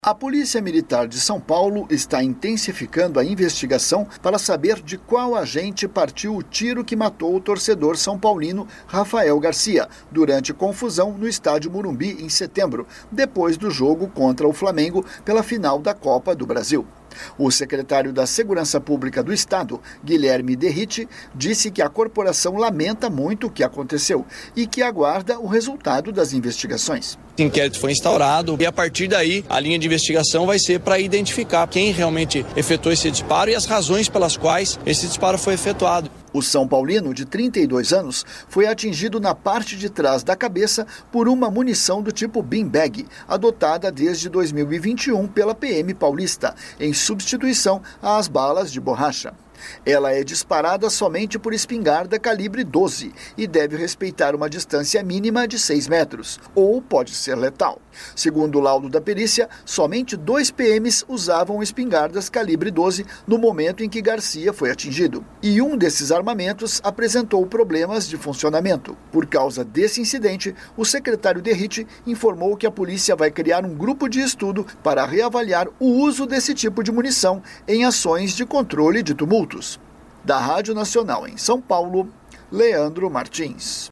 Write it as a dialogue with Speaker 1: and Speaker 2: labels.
Speaker 1: A Polícia Militar de São Paulo está intensificando a investigação para saber de qual agente partiu o tiro que matou o torcedor são paulino Rafael Garcia durante confusão no estádio Morumbi em setembro, depois do jogo contra o Flamengo pela final da Copa do Brasil. O secretário da Segurança Pública do Estado, Guilherme Derrite, disse que a corporação lamenta muito o que aconteceu e que aguarda o resultado das investigações.
Speaker 2: O inquérito foi instaurado e a partir daí a linha de investigação vai ser para identificar quem realmente efetuou esse disparo e as razões pelas quais esse disparo foi efetuado.
Speaker 1: O São Paulino, de 32 anos, foi atingido na parte de trás da cabeça por uma munição do tipo beanbag, adotada desde 2021 pela PM paulista, em substituição às balas de borracha. Ela é disparada somente por espingarda calibre 12 e deve respeitar uma distância mínima de 6 metros, ou pode ser letal. Segundo o laudo da perícia, somente 2 PMs usavam espingardas calibre 12 no momento em que Garcia foi atingido, e um desses armamentos apresentou problemas de funcionamento. Por causa desse incidente, o secretário Derrite informou que a polícia vai criar um grupo de estudo para reavaliar o uso desse tipo de munição em ações de controle de tumultos. Da Rádio Nacional em São Paulo, Leandro Martins.